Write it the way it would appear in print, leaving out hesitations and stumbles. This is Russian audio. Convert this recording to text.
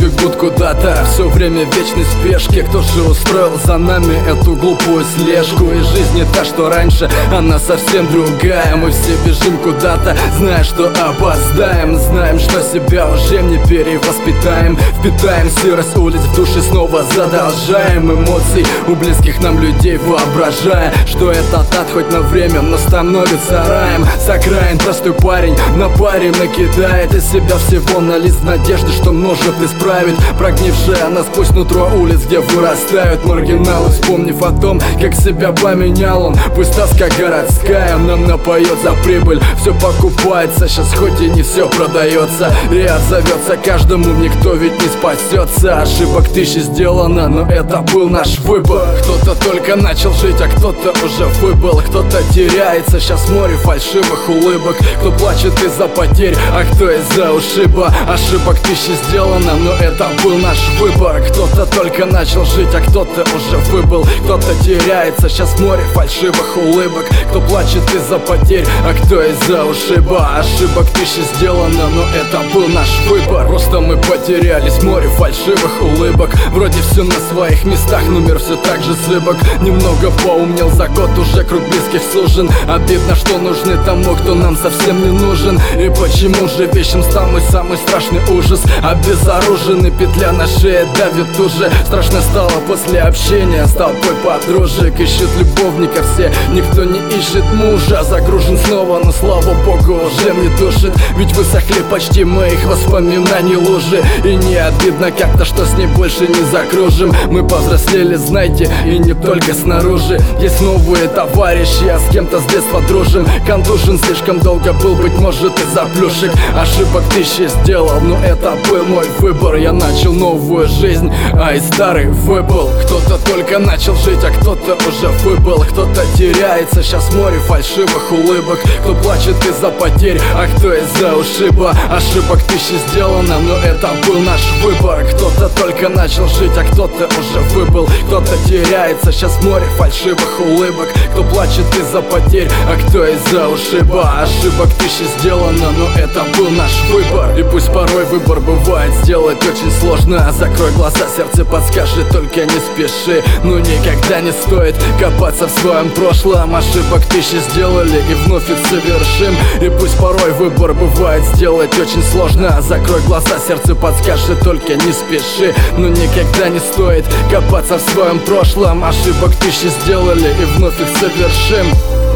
бегут куда-то, все время в вечной спешке. Кто же устроил за нами эту глупую слежку? И жизнь не та, что раньше, она совсем другая. Мы все бежим куда-то, зная, что опоздаем. Знаем, что себя уже не перевоспитаем. Впитаем сырость улиц в душе, снова задолжаем эмоций у близких нам людей, воображая, что этот ад хоть на время, но становится раем. С окраин простой парень на паре накидает из себя всего на лист надежды, что может исправить прогнившая насквозь нутро улиц, где вырастают маргиналы. Вспомнив о том, как себя поменял он, пусть тоска городская нам напоет за прибыль. Все покупается, сейчас хоть и не все продается, и отзовется каждому, никто ведь не спасется. Ошибок тысячи сделано, но это был наш выбор. Кто-то только начал жить, а кто-то уже выбыл. Кто-то теряется, сейчас море фальшивых улыбок. Кто плачет из-за потерь, а кто из-за ушиба. Ошибок тысячи сделано, но это был наш выбор. Кто-то только начал жить, а кто-то уже выбыл. Кто-то теряется, сейчас море фальшивых улыбок. Кто плачет из-за потерь, а кто из-за ушиба. Ошибок тысячи сделано, но это был наш выбор. Просто мы потерялись в море фальшивых улыбок. Вроде все на своих местах, но мир все так же зыбок. Немного поумнел за год, уже круг близких сужен. Обидно, что нужны тому, кто нам совсем не нужен. И почему же вещим стал мой самый страшный ужас? Обезоруженный, петля на шее давит уже. Страшно стало после общения с толпой подружек. Ищут любовника все, никто не ищет мужа. Загружен снова, но слава богу уже не душит. Ведь высохли почти моих воспоминаний лужи. И не обидно как-то, что с ней больше не закружим. Мы повзрослели, знаете, и не только снаружи. Есть новые товарищи, а с кем-то с детства дружим. Контужен слишком долго был, быть может из-за плюшек. Ошибок тысячи сделал, но это был мой выбор. Я начал новую жизнь, а и старый выбыл. Кто-то только начал жить, а кто-то уже выбыл. Кто-то теряется, сейчас море фальшивых улыбок. Кто плачет из-за потерь, а кто из-за ушиба. Ошибок тысячи сделано, но это был наш выбор. Кто-то только начал жить, а кто-то уже выбыл. Кто-то теряется, сейчас море фальшивых улыбок. Кто плачет из-за потерь, а кто из-за ушиба. Ошибок тысячи сделано, но это был наш выбор. И пусть порой выбор бывает сделать очень сложно. Закрой глаза, сердце подскажет, только не спеши. Но никогда не стоит копаться в своем прошлом. Ошибок тысячи сделали и вновь их совершим. И пусть порой выбор бывает сделать очень сложно. Закрой глаза, сердце подскажет, только не спеши. Но никогда не стоит копаться в своем прошлом. Ошибок тысячи сделали и вновь их совершим.